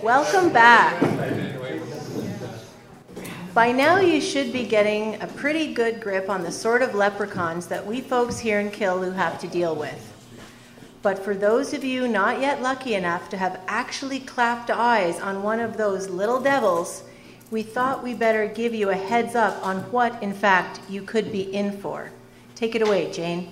Welcome back. By now you should be getting a pretty good grip on the sort of leprechauns that we folks here in Killaloe have to deal with. But for those of you not yet lucky enough to have actually clapped eyes on one of those little devils, we thought we better give you a heads up on what, in fact, you could be in for. Take it away, Jane.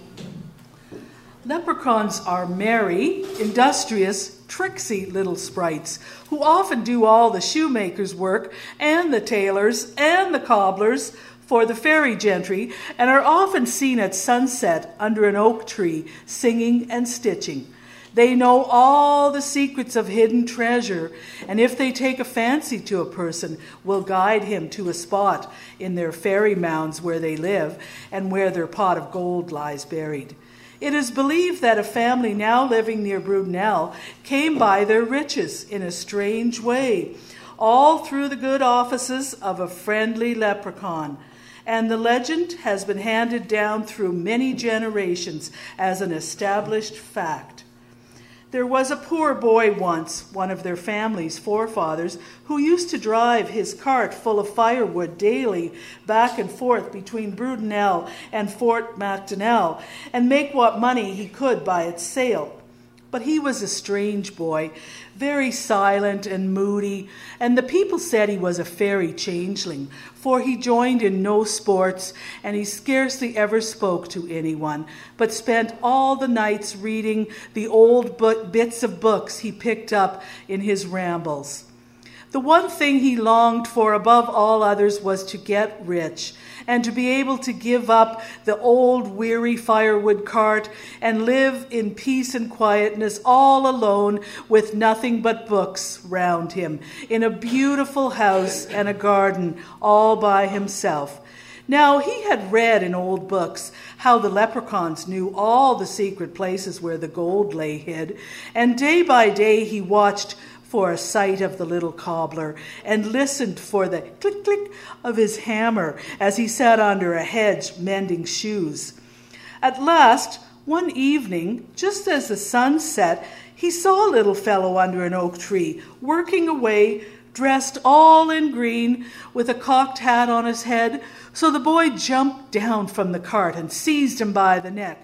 Leprechauns are merry, industrious, tricksy little sprites who often do all the shoemaker's work and the tailor's and the cobbler's for the fairy gentry, and are often seen at sunset under an oak tree singing and stitching. They know all the secrets of hidden treasure, and if they take a fancy to a person, will guide him to a spot in their fairy mounds where they live and where their pot of gold lies buried. It is believed that a family now living near Brudenell came by their riches in a strange way, all through the good offices of a friendly leprechaun. And the legend has been handed down through many generations as an established fact. There was a poor boy once, one of their family's forefathers, who used to drive his cart full of firewood daily back and forth between Brudenell and Fort Macdonell and make what money he could by its sale. But he was a strange boy, very silent and moody, and the people said he was a fairy changeling, for he joined in no sports, and he scarcely ever spoke to anyone, but spent all the nights reading the old bits of books he picked up in his rambles. The one thing he longed for above all others was to get rich, and to be able to give up the old weary firewood cart and live in peace and quietness all alone with nothing but books round him, in a beautiful house and a garden all by himself. Now, he had read in old books how the leprechauns knew all the secret places where the gold lay hid, and day by day he watched for a sight of the little cobbler, and listened for the click-click of his hammer as he sat under a hedge mending shoes. At last, one evening, just as the sun set, he saw a little fellow under an oak tree, working away, dressed all in green, with a cocked hat on his head. So the boy jumped down from the cart and seized him by the neck.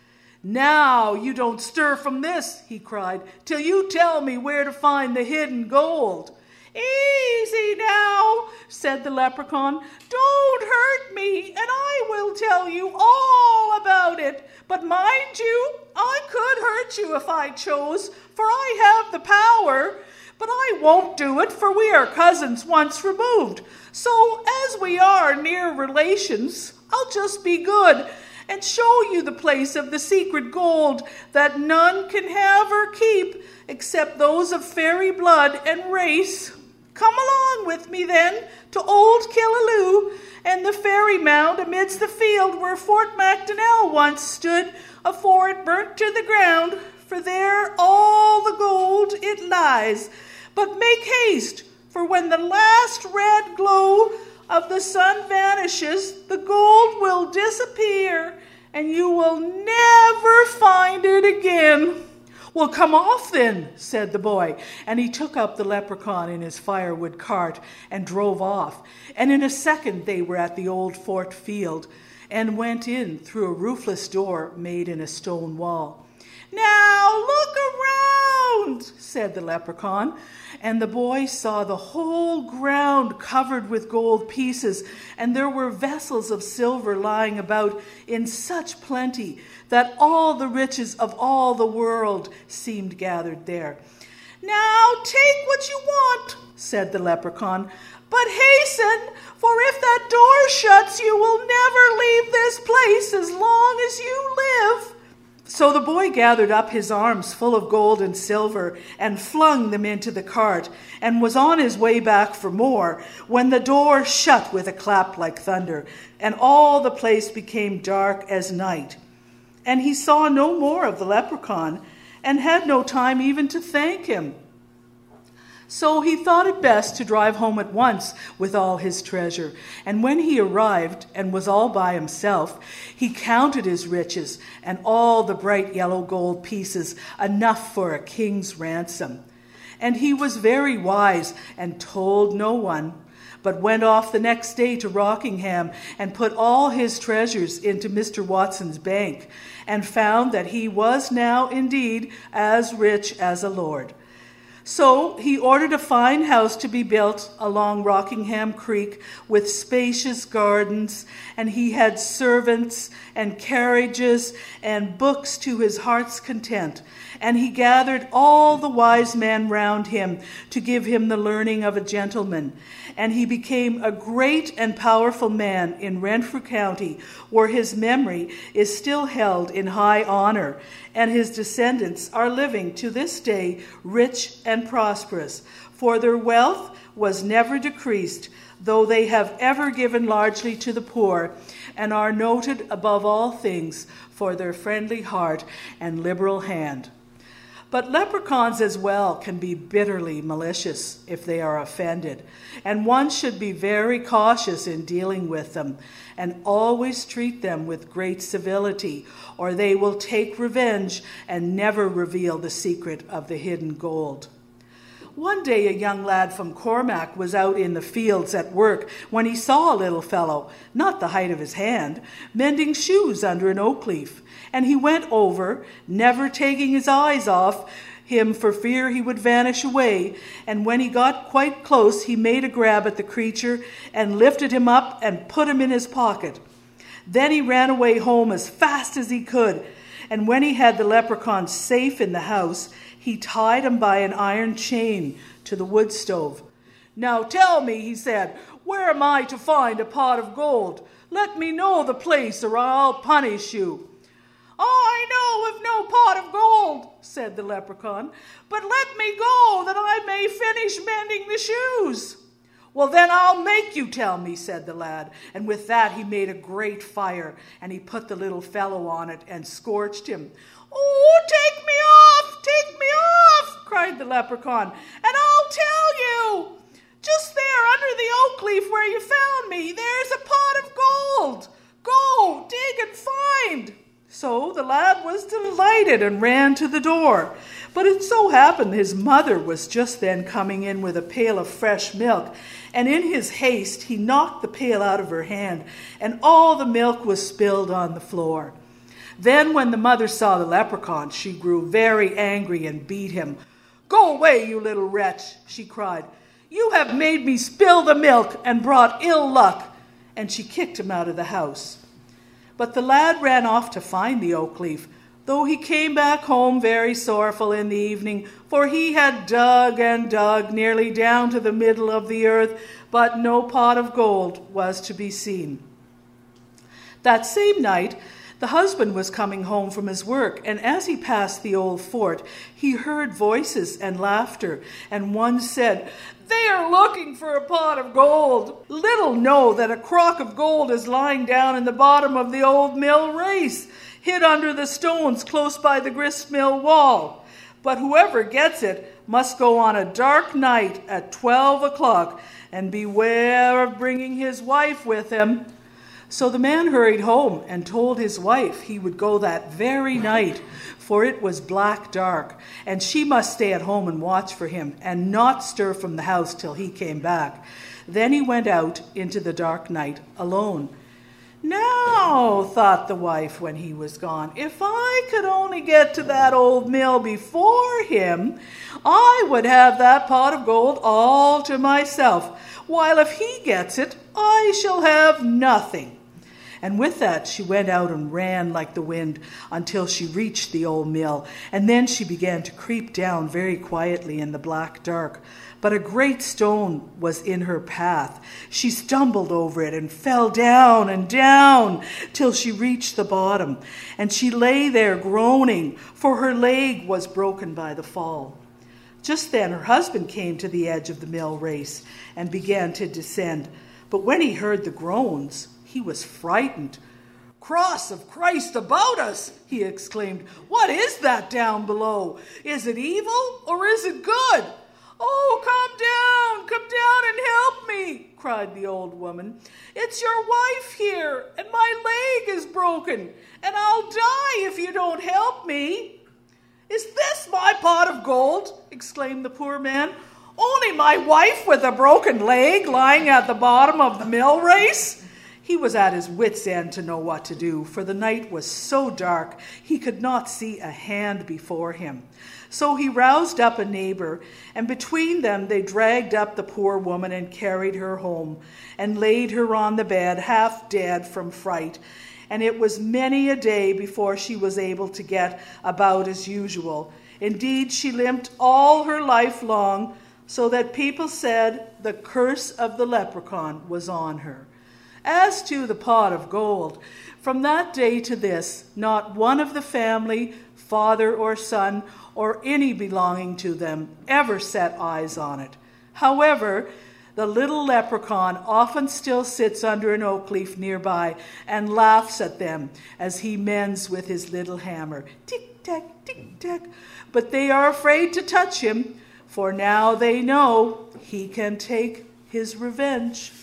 "Now you don't stir from this," he cried, "till you tell me where to find the hidden gold." "Easy now," said the leprechaun. "Don't hurt me, and I will tell you all about it. But mind you, I could hurt you if I chose, for I have the power. But I won't do it, for we are cousins once removed. So as we are near relations, I'll just be good and show you the place of the secret gold that none can have or keep except those of fairy blood and race. Come along with me then to old Killaloe and the fairy mound amidst the field where Fort Macdonell once stood afore it burnt to the ground, for there all the gold it lies. But make haste, for when the last red glow of the sun vanishes, the gold will disappear, and you will never find it again." "Well, come off then," said the boy, and he took up the leprechaun in his firewood cart and drove off. And in a second they were at the old fort field, and went in through a roofless door made in a stone wall. "Now look around," said the leprechaun, and the boy saw the whole ground covered with gold pieces, and there were vessels of silver lying about in such plenty that all the riches of all the world seemed gathered there. "Now take what you want," said the leprechaun, "but hasten, for if that door shuts, you will never leave this place as long as you live." So the boy gathered up his arms full of gold and silver and flung them into the cart, and was on his way back for more, when the door shut with a clap like thunder, and all the place became dark as night. And he saw no more of the leprechaun, and had no time even to thank him. So he thought it best to drive home at once with all his treasure. And when he arrived and was all by himself, he counted his riches and all the bright yellow gold pieces, enough for a king's ransom. And he was very wise and told no one, but went off the next day to Rockingham and put all his treasures into Mr. Watson's bank, and found that he was now indeed as rich as a lord. So he ordered a fine house to be built along Rockingham Creek with spacious gardens, and he had servants and carriages and books to his heart's content. And he gathered all the wise men round him to give him the learning of a gentleman. And he became a great and powerful man in Renfrew County, where his memory is still held in high honor, and his descendants are living to this day rich and prosperous, for their wealth was never decreased, though they have ever given largely to the poor, and are noted above all things for their friendly heart and liberal hand. But leprechauns as well can be bitterly malicious if they are offended, and one should be very cautious in dealing with them, and always treat them with great civility, or they will take revenge and never reveal the secret of the hidden gold. One day a young lad from Cormac was out in the fields at work when he saw a little fellow, not the height of his hand, mending shoes under an oak leaf. And he went over, never taking his eyes off him for fear he would vanish away. And when he got quite close, he made a grab at the creature and lifted him up and put him in his pocket. Then he ran away home as fast as he could. And when he had the leprechaun safe in the house, he tied him by an iron chain to the wood stove. "Now tell me," he said, "where am I to find a pot of gold? Let me know the place, or I'll punish you." "I know of no pot of gold," said the leprechaun, "but let me go that I may finish mending the shoes." "Well, then I'll make you tell me," said the lad. And with that he made a great fire, and he put the little fellow on it and scorched him. "Oh, take me off, cried the leprechaun, "and I'll tell you. Just there under the oak leaf where you found me, there's a pot of gold. Go, dig and find." So the lad was delighted and ran to the door. But it so happened his mother was just then coming in with a pail of fresh milk, and in his haste he knocked the pail out of her hand, and all the milk was spilled on the floor. Then when the mother saw the leprechaun, she grew very angry and beat him. "Go away, you little wretch," she cried. "You have made me spill the milk and brought ill luck." And she kicked him out of the house. But the lad ran off to find the oak leaf, though he came back home very sorrowful in the evening, for he had dug and dug nearly down to the middle of the earth, but no pot of gold was to be seen. That same night, the husband was coming home from his work, and as he passed the old fort, he heard voices and laughter, and one said, "They are looking for a pot of gold. Little know that a crock of gold is lying down in the bottom of the old mill race, hid under the stones close by the grist mill wall. But whoever gets it must go on a dark night at 12 o'clock, and beware of bringing his wife with him." So the man hurried home and told his wife he would go that very night, for it was black dark, and she must stay at home and watch for him, and not stir from the house till he came back. Then he went out into the dark night alone. "Now," thought the wife when he was gone, "if I could only get to that old mill before him, I would have that pot of gold all to myself, while if he gets it, I shall have nothing." And with that she went out and ran like the wind until she reached the old mill, and then she began to creep down very quietly in the black dark. But a great stone was in her path. She stumbled over it and fell down and down till she reached the bottom, and she lay there groaning, for her leg was broken by the fall. Just then her husband came to the edge of the mill race and began to descend. But when he heard the groans, he was frightened. "Cross of Christ about us!" he exclaimed. "What is that down below? Is it evil or is it good?" "Oh, come down and help me," cried the old woman. "It's your wife here, and my leg is broken, and I'll die if you don't help me." "Is this my pot of gold?" exclaimed the poor man. "Only my wife with a broken leg lying at the bottom of the mill race?" He was at his wits' end to know what to do, for the night was so dark he could not see a hand before him. So he roused up a neighbor, and between them they dragged up the poor woman and carried her home, and laid her on the bed, half dead from fright. And it was many a day before she was able to get about as usual. Indeed, she limped all her life long, so that people said the curse of the leprechaun was on her. As to the pot of gold, from that day to this, not one of the family, father or son, or any belonging to them, ever set eyes on it. However, the little leprechaun often still sits under an oak leaf nearby and laughs at them as he mends with his little hammer. Tick-tack, tick-tack. But they are afraid to touch him, for now they know he can take his revenge.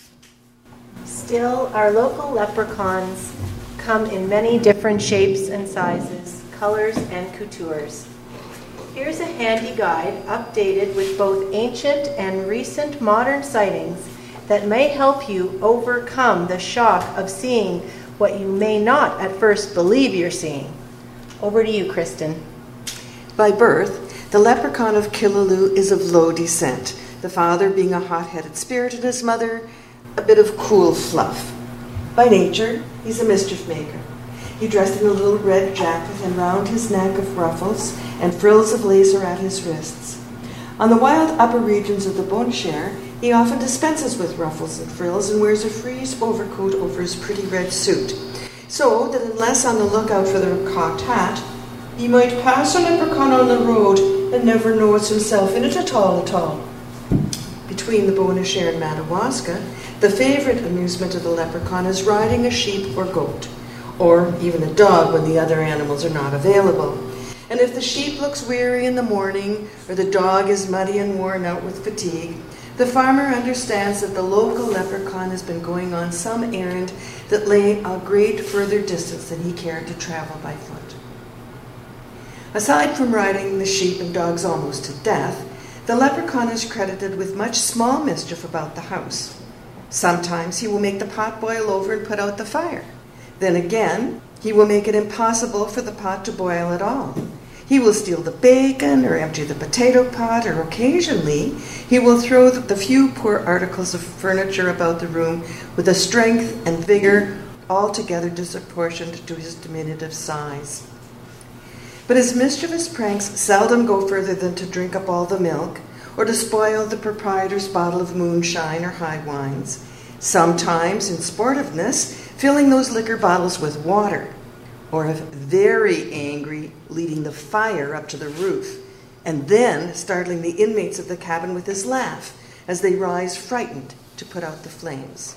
Still, our local leprechauns come in many different shapes and sizes, colors and coutures. Here's a handy guide updated with both ancient and recent modern sightings that may help you overcome the shock of seeing what you may not at first believe you're seeing. Over to you, Kristen. By birth, the leprechaun of Killaloe is of low descent, the father being a hot-headed spirit and his mother a bit of cool fluff. By nature, he's a mischief maker. He dressed in a little red jacket, and round his neck of ruffles and frills of lace are at his wrists. On the wild upper regions of the Bonshire, he often dispenses with ruffles and frills and wears a frieze overcoat over his pretty red suit, so that unless on the lookout for the cocked hat, he might pass a leprechaun on the road and never notice himself in it at all. Between the Bonashire and Madawaska, the favorite amusement of the leprechaun is riding a sheep or goat, or even a dog when the other animals are not available. And if the sheep looks weary in the morning, or the dog is muddy and worn out with fatigue, the farmer understands that the local leprechaun has been going on some errand that lay a great further distance than he cared to travel by foot. Aside from riding the sheep and dogs almost to death, the leprechaun is credited with much small mischief about the house. Sometimes he will make the pot boil over and put out the fire. Then again, he will make it impossible for the pot to boil at all. He will steal the bacon or empty the potato pot, or occasionally he will throw the few poor articles of furniture about the room with a strength and vigor altogether disproportioned to his diminutive size. But his mischievous pranks seldom go further than to drink up all the milk, or to spoil the proprietor's bottle of moonshine or high wines. Sometimes, in sportiveness, filling those liquor bottles with water, or if very angry, leading the fire up to the roof, and then startling the inmates of the cabin with his laugh as they rise frightened to put out the flames.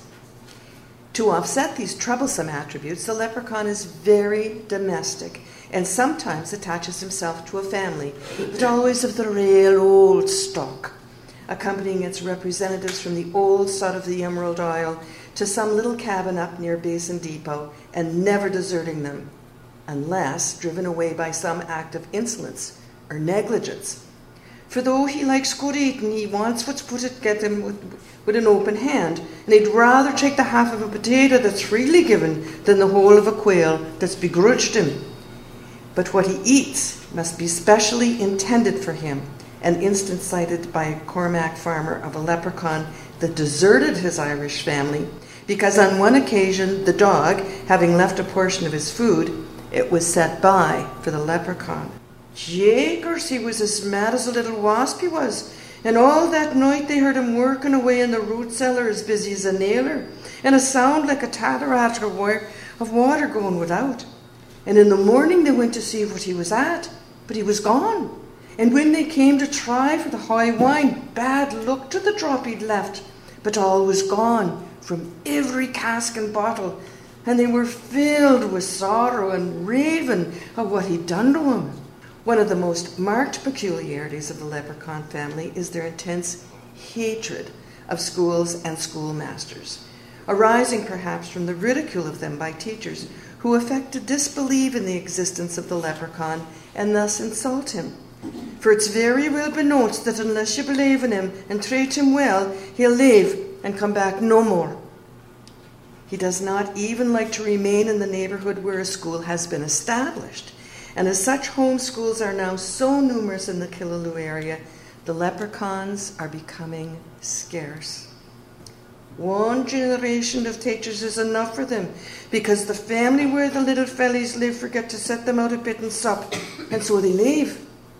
To offset these troublesome attributes, the leprechaun is very domestic and sometimes attaches himself to a family, but always of the real old stock, accompanying its representatives from the old sod of the Emerald Isle to some little cabin up near Basin Depot, and never deserting them, unless driven away by some act of insolence or negligence. For though he likes good eating, he wants what's put at get him with an open hand, and he'd rather take the half of a potato that's freely given than the whole of a quail that's begrudged him. But what he eats must be specially intended for him, an instance cited by a Cormac farmer of a leprechaun that deserted his Irish family because on one occasion the dog, having left a portion of his food, it was set by for the leprechaun. Jakers, he was as mad as a little wasp he was, and all that night they heard him working away in the root cellar as busy as a nailer, and a sound like a cataract of water going without. And in the morning they went to see what he was at, but he was gone. And when they came to try for the high wine, bad luck to the drop he'd left, but all was gone from every cask and bottle, and they were filled with sorrow and raving of what he'd done to him. One of the most marked peculiarities of the leprechaun family is their intense hatred of schools and schoolmasters, arising perhaps from the ridicule of them by teachers who affect to disbelieve in the existence of the leprechaun and thus insult him, For it's very well beknownst that unless you believe in him and treat him well, he'll leave and come back no more. He does not even like to remain in the neighbourhood where a school has been established. And as such home schools are now so numerous in the Killaloe area, the leprechauns are becoming scarce. One generation of teachers is enough for them, because the family where the little fellies live forget to set them out a bit and sup, and so they leave.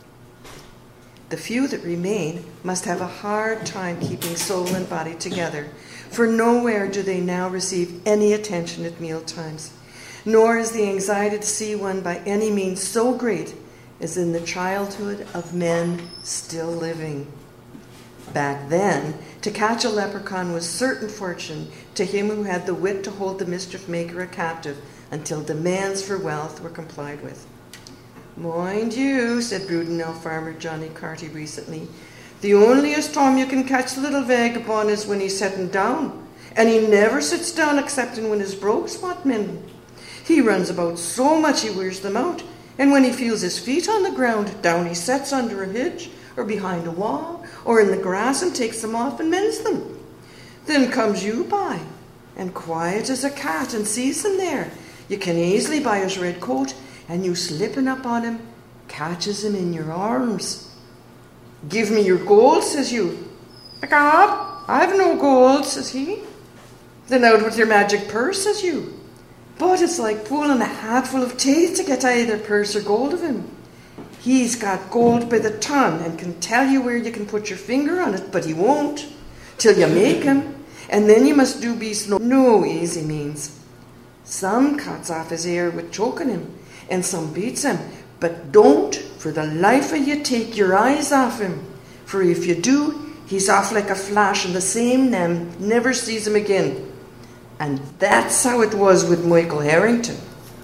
The few that remain must have a hard time keeping soul and body together, for nowhere do they now receive any attention at meal times, nor is the anxiety to see one by any means so great as in the childhood of men still living. Back then, to catch a leprechaun was certain fortune to him who had the wit to hold the mischief maker a captive until demands for wealth were complied with. Mind you, said Brudenell farmer Johnny Carty recently, the onlyest time you can catch the little vagabond is when he's setting down, and he never sits down excepting when his brogues want mending. He runs about so much he wears them out, and when he feels his feet on the ground, down he sets under a hedge, or behind a wall, or in the grass and takes them off and mends them. Then comes you by, and quiet as a cat, and sees him there. You can easily buy his red coat, and you slipping up on him, catches him in your arms. Give me your gold, says you. Begob, I've no gold, says he. Then out with your magic purse, says you. But it's like pulling a hatful of teeth to get either purse or gold of him. He's got gold by the ton and can tell you where you can put your finger on it, but he won't till you make him. And then you must do beast no easy means. Some cuts off his ear with choking him, and some beats him, but don't for the life of you take your eyes off him, for if you do, he's off like a flash, and the same never sees him again. And that's how it was with Michael Harrington.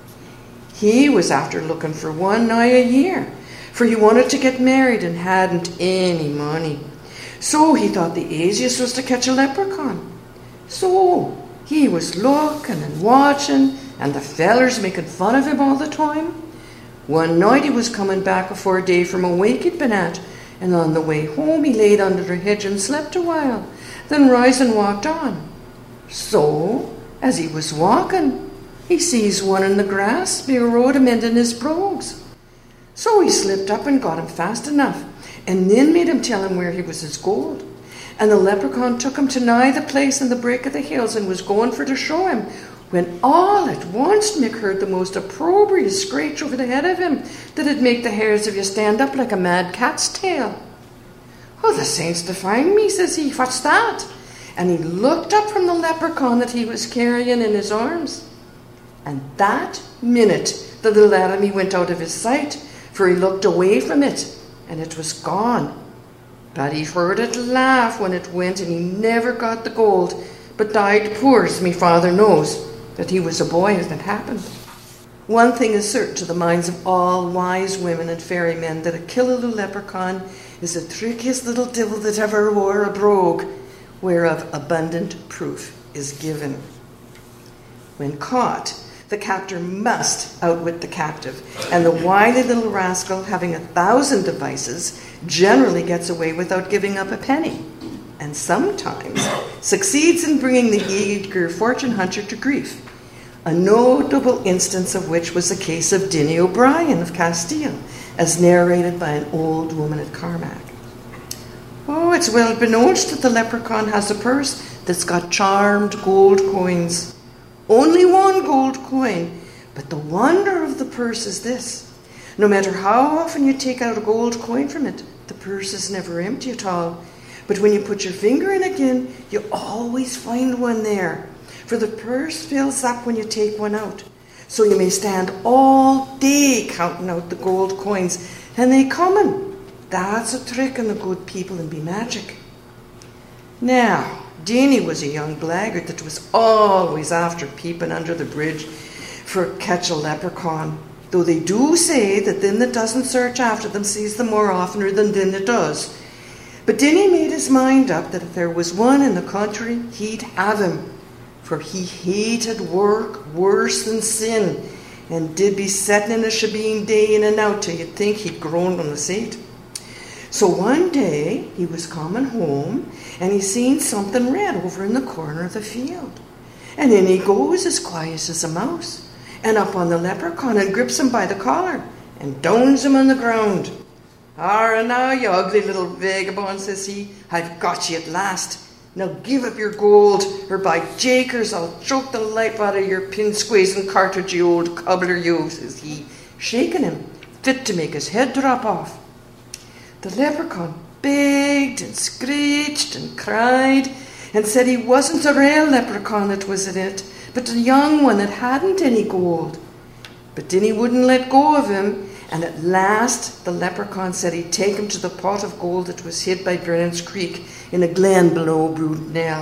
He was after looking for one nigh a year, for he wanted to get married and hadn't any money. So he thought the easiest was to catch a leprechaun. So he was looking and watching, and the fellers making fun of him all the time. One night he was coming back afore a day from a wake he'd been at, and on the way home he laid under a hedge and slept a while, then rise and walked on. So, as he was walking, he sees one in the grass be a road a mending his brogues. So he slipped up and got him fast enough, and then made him tell him where he was his gold. And the leprechaun took him to nigh the place in the break of the hills, and was going for to show him, when all at once Mick heard the most opprobrious screech over the head of him, that'd make the hairs of you stand up like a mad cat's tail. Oh, the saints define me, says he, what's that? And he looked up from the leprechaun that he was carrying in his arms. And that minute the little enemy went out of his sight, for he looked away from it, and it was gone. But he heard it laugh when it went, and he never got the gold, but died poor, as me father knows, that he was a boy as it happened. One thing is certain to the minds of all wise women and fairy men, that a Killaloe leprechaun is the trickiest little devil that ever wore a brogue, whereof abundant proof is given. When caught, the captor must outwit the captive, and the wily little rascal, having 1,000 devices, generally gets away without giving up a penny, and sometimes succeeds in bringing the eager fortune hunter to grief, a notable instance of which was the case of Dinny O'Brien of Castile, as narrated by an old woman at Carmack. Oh, it's well beknownst that the leprechaun has a purse that's got charmed gold coins. Only one gold coin, but the wonder of the purse is this. No matter how often you take out a gold coin from it, the purse is never empty at all. But when you put your finger in again, you always find one there, for the purse fills up when you take one out. So you may stand all day counting out the gold coins, and they coming. That's a trick in the good people and be magic. Now, Dinny was a young blackguard that was always after peeping under the bridge for catch a leprechaun, though they do say that them that doesn't search after them sees them more oftener than them that does. But Dinny made his mind up that if there was one in the country, he'd have him, for he hated work worse than sin, and did be setting in a shebeen day in and out till you'd think he'd grown on the seat. So one day he was coming home and he seen something red over in the corner of the field. And in he goes as quiet as a mouse, and up on the leprechaun and grips him by the collar and downs him on the ground. "Arrah now, you ugly little vagabond," says he, "I've got you at last. Now give up your gold, or by Jakers, I'll choke the life out of your pin-squeezing cartridge, you old cobbler, you," says he, shaking him, fit to make his head drop off. The leprechaun begged and screeched and cried and said he wasn't a real leprechaun that was in it, but a young one that hadn't any gold. But Dinny wouldn't let go of him, and at last the leprechaun said he'd take him to the pot of gold that was hid by Brennan's Creek in a glen below Broodnell.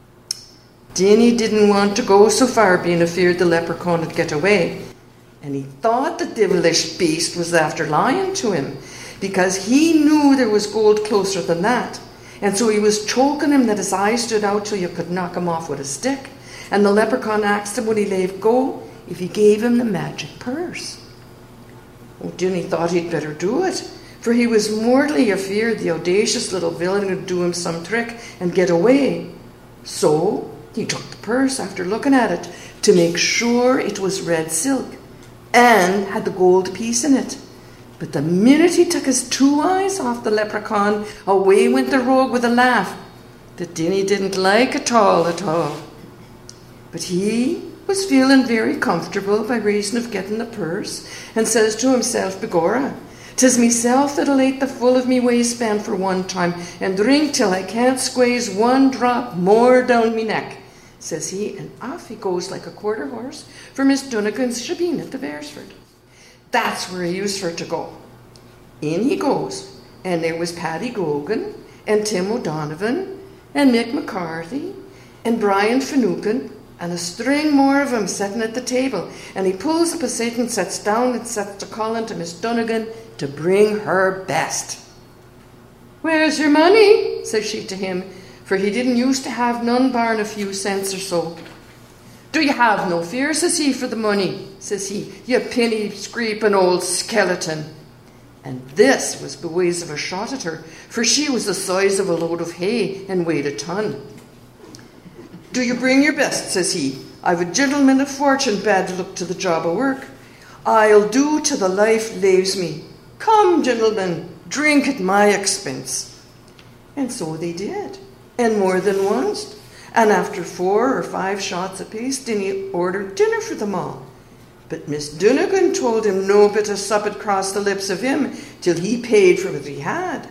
Dinny didn't want to go so far, being afeard the leprechaun would get away, and he thought the devilish beast was after lying to him, because he knew there was gold closer than that. And so he was choking him that his eyes stood out till you could knock him off with a stick. And the leprechaun asked him when he let go if he gave him the magic purse. Oh, Dinny thought he'd better do it, for he was mortally afeard the audacious little villain would do him some trick and get away. So he took the purse after looking at it to make sure it was red silk and had the gold piece in it. But the minute he took his 2 eyes off the leprechaun, away went the rogue with a laugh that Dinny didn't like at all. But he was feeling very comfortable by reason of getting the purse, and says to himself, "Begorra, 'tis meself that'll ate the full of me waistband for one time, and drink till I can't squeeze one drop more down me neck," says he, and off he goes like a quarter horse for Miss Dunnigan's shebeen at the Beresford. That's where he used for to go. In he goes, and there was Paddy Grogan, and Tim O'Donovan, and Mick McCarthy, and Brian Finucane, and a string more of 'em sitting at the table, and he pulls up a seat and sits down and sets to calling to Miss Dunnigan to bring her best. "Where's your money?" says she to him, for he didn't used to have none bar'n a few cents or so. "Do you have no fear," says he, "for the money?" says he, "you penny-scraping old skeleton." And this was by ways of a shot at her, for she was the size of a load of hay and weighed a ton. "Do you bring your best?" says he. "I've a gentleman of fortune bad to look to the job of work. I'll do till the life leaves me. Come, gentlemen, drink at my expense." And so they did, and more than once. And after 4 or 5 shots apiece, Dinny ordered dinner for them all. But Miss Dunnigan told him no bit of sup had crossed the lips of him till he paid for what he had.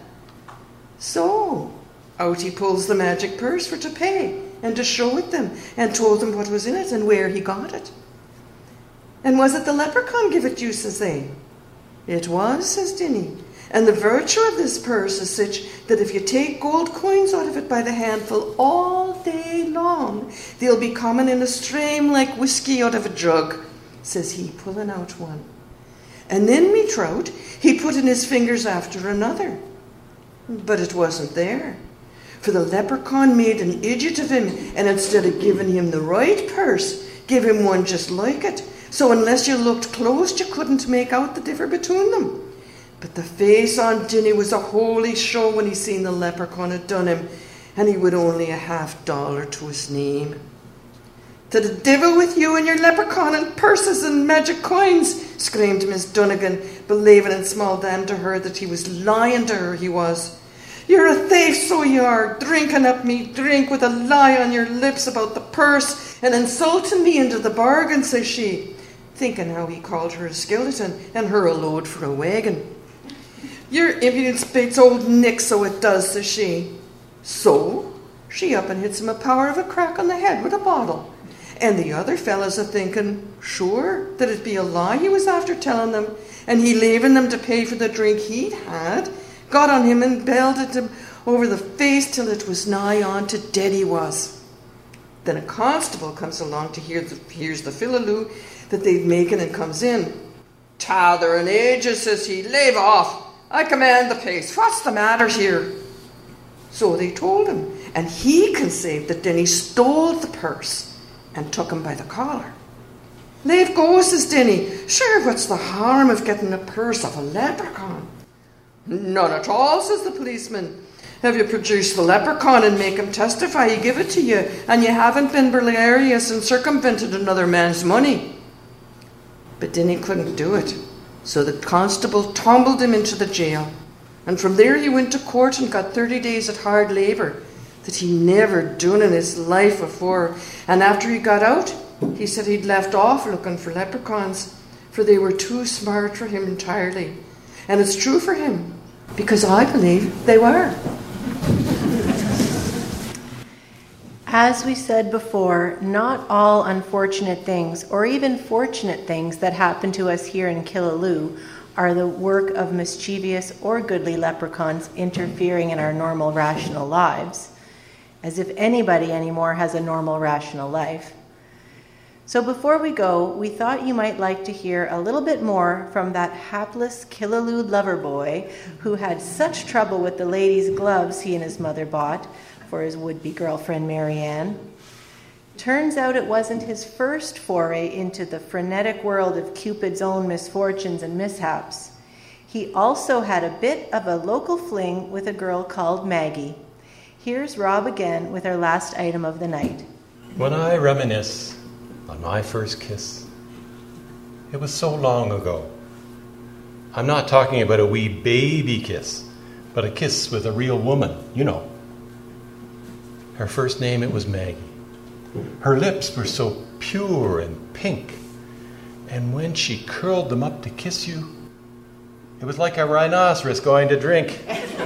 So out he pulls the magic purse for to pay and to show it them, and told them what was in it and where he got it. "And was it the leprechaun give it you?" says they. "It was," says Dinny. "And the virtue of this purse is such that if you take gold coins out of it by the handful all day long, they'll be coming in a stream like whiskey out of a jug," says he, pulling out one. And then, me trout, he put in his fingers after another. But it wasn't there, for the leprechaun made an idiot of him, and instead of giving him the right purse, gave him one just like it. So unless you looked close, you couldn't make out the differ between them. But the face on Dinny was a holy show when he seen the leprechaun had done him, and he would only a $50 to his name. "To the devil with you and your leprechaun and purses and magic coins," screamed Miss Dunnigan, believing in small damn to her that he was lying to her, he was. "You're a thief, so you are, drinking up me drink with a lie on your lips about the purse, and insulting me into the bargain," says she, thinking how he called her a skeleton and her a load for a wagon. "Your impudence beats old Nick, so it does," says she. So she up and hits him a power of a crack on the head with a bottle. And the other fellas a thinking, sure, that it'd be a lie he was after telling them, and he leaving them to pay for the drink he'd had, got on him and belted him over the face till it was nigh on to dead he was. Then a constable comes along to hears the fillaloo that they've making, and comes in. "Tather and ages," says he, "lave off. I command the pace. What's the matter here?" So they told him, and he conceived that Dinny stole the purse and took him by the collar. "Leave go," says Dinny. "Sure, what's the harm of getting a purse of a leprechaun?" None at all, says the policeman. If you produce the leprechaun and make him testify, he give it to you, and you haven't been burglarious and circumvented another man's money. But then he couldn't do it, so the constable tumbled him into the jail, and from there he went to court and got 30 days at hard labour that he never done in his life before. And after he got out, he said he'd left off looking for leprechauns, for they were too smart for him entirely. And it's true for him, because I believe they were. As we said before, not all unfortunate things, or even fortunate things that happen to us here in Killaloe, are the work of mischievous or goodly leprechauns interfering in our normal, rational lives, as if anybody anymore has a normal, rational life. So before we go, we thought you might like to hear a little bit more from that hapless Killaloe lover boy who had such trouble with the ladies' gloves he and his mother bought for his would-be girlfriend Marianne. Turns out it wasn't his first foray into the frenetic world of Cupid's own misfortunes and mishaps. He also had a bit of a local fling with a girl called Maggie. Here's Rob again with our last item of the night. When I reminisce on my first kiss, it was so long ago. I'm not talking about a wee baby kiss, but a kiss with a real woman, you know. Her first name, it was Maggie. Her lips were so pure and pink, and when she curled them up to kiss you, it was like a rhinoceros going to drink.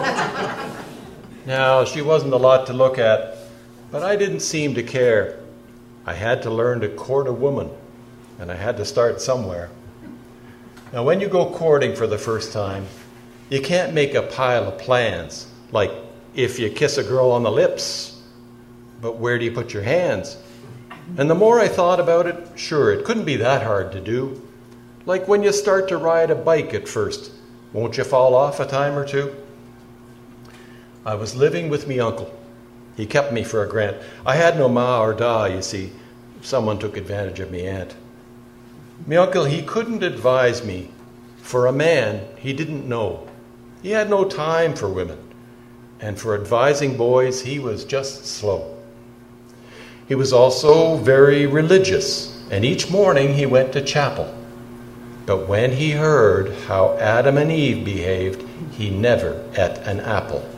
Now, she wasn't a lot to look at, but I didn't seem to care. I had to learn to court a woman, and I had to start somewhere. Now, when you go courting for the first time, you can't make a pile of plans, like if you kiss a girl on the lips, but where do you put your hands? And the more I thought about it, sure, it couldn't be that hard to do. Like when you start to ride a bike at first, won't you fall off a time or two? I was living with me uncle. He kept me for a grant. I had no ma or da, you see. Someone took advantage of me aunt. Me uncle, he couldn't advise me. For a man, he didn't know. He had no time for women. And for advising boys, he was just slow. He was also very religious, and each morning he went to chapel. But when he heard how Adam and Eve behaved, he never ate an apple.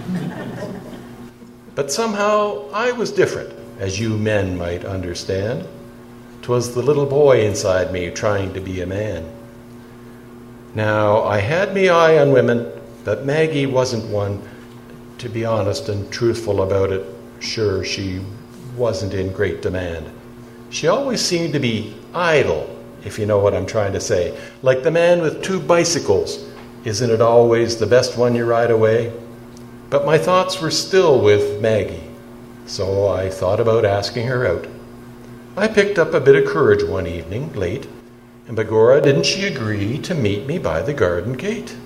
But somehow I was different, as you men might understand. 'Twas the little boy inside me trying to be a man. Now, I had me eye on women, but Maggie wasn't one. To be honest and truthful about it, sure, she wasn't in great demand. She always seemed to be idle, if you know what I'm trying to say. Like the man with 2 bicycles. Isn't it always the best one you ride away? But my thoughts were still with Maggie, so I thought about asking her out. I picked up a bit of courage one evening, late, and begorra, didn't she agree to meet me by the garden gate?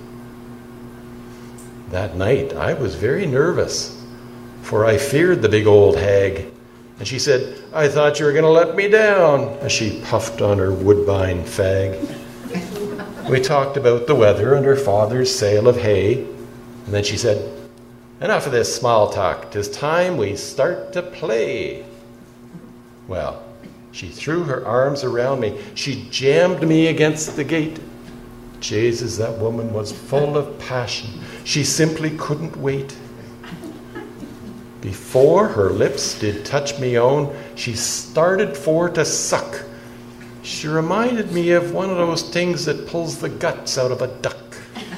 That night I was very nervous, for I feared the big old hag, and she said, "I thought you were going to let me down," as she puffed on her woodbine fag. We talked about the weather and her father's sale of hay, and then she said, "Enough of this small talk. 'Tis time we start to play." Well, she threw her arms around me. She jammed me against the gate. Jesus, that woman was full of passion. She simply couldn't wait. Before her lips did touch me own, she started for to suck. She reminded me of one of those things that pulls the guts out of a duck.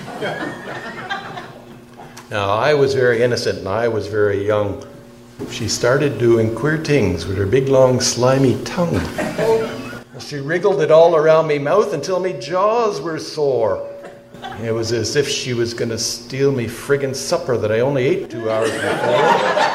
Now, I was very innocent and I was very young. She started doing queer things with her big, long, slimy tongue. She wriggled it all around me mouth until me jaws were sore. It was as if she was going to steal me friggin' supper that I only ate 2 hours before.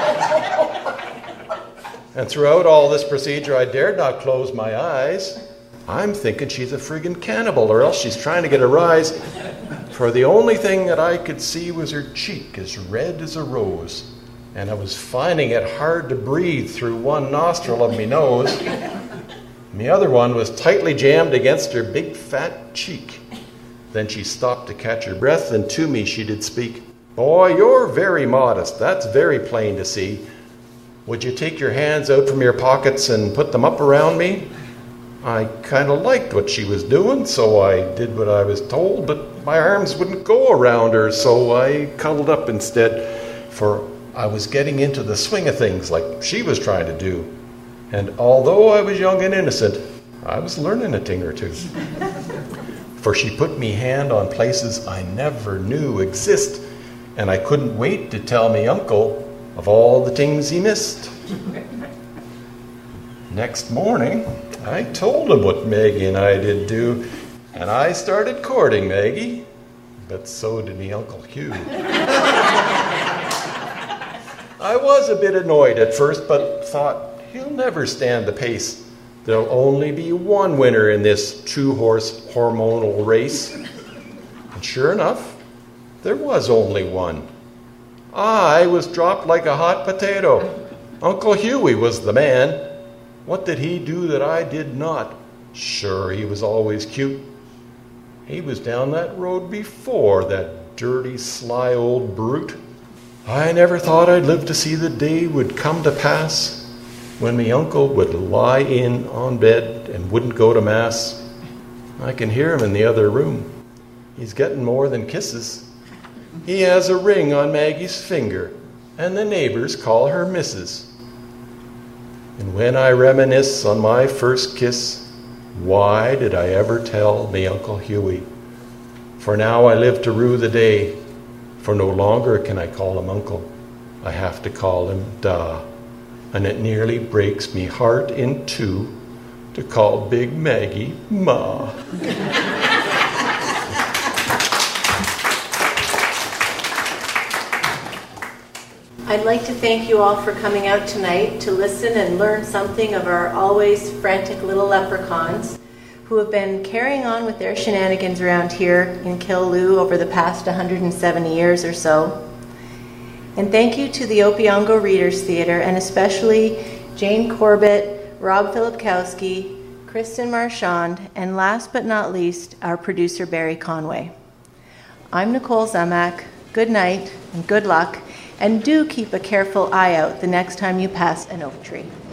And throughout all this procedure, I dared not close my eyes. I'm thinking she's a friggin' cannibal, or else she's trying to get a rise. For the only thing that I could see was her cheek, as red as a rose. And I was finding it hard to breathe through one nostril of me nose. And the other one was tightly jammed against her big fat cheek. Then she stopped to catch her breath, and to me she did speak. Boy, you're very modest. That's very plain to see. Would you take your hands out from your pockets and put them up around me? I kind of liked what she was doing, so I did what I was told, but my arms wouldn't go around her, so I cuddled up instead, for I was getting into the swing of things like she was trying to do. And although I was young and innocent, I was learning a thing or two. For she put me hand on places I never knew exist, and I couldn't wait to tell me uncle of all the things he missed. Next morning, I told him what Maggie and I did do, and I started courting Maggie, but so did me Uncle Hugh. I was a bit annoyed at first, but thought, he'll never stand the pace. There'll only be one winner in this two-horse hormonal race. And sure enough, there was only one. I was dropped like a hot potato. Uncle Hughie was the man. What did he do that I did not? Sure, he was always cute. He was down that road before, that dirty, sly old brute. I never thought I'd live to see the day would come to pass when me uncle would lie in on bed and wouldn't go to mass. I can hear him in the other room. He's getting more than kisses. He has a ring on Maggie's finger, and the neighbors call her Mrs. And when I reminisce on my first kiss, why did I ever tell me Uncle Hughie? For now I live to rue the day, for no longer can I call him uncle. I have to call him Da. And it nearly breaks me heart in two to call Big Maggie Ma. I'd like to thank you all for coming out tonight to listen and learn something of our always frantic little leprechauns who have been carrying on with their shenanigans around here in Killaloe over the past 170 years or so. And thank you to the Opeongo Readers Theatre, and especially Jane Corbett, Rob Filipkowski, Kristen Marchand, and last but not least, our producer Barry Conway. I'm Nicole Zemak. Good night and good luck, and do keep a careful eye out the next time you pass an oak tree.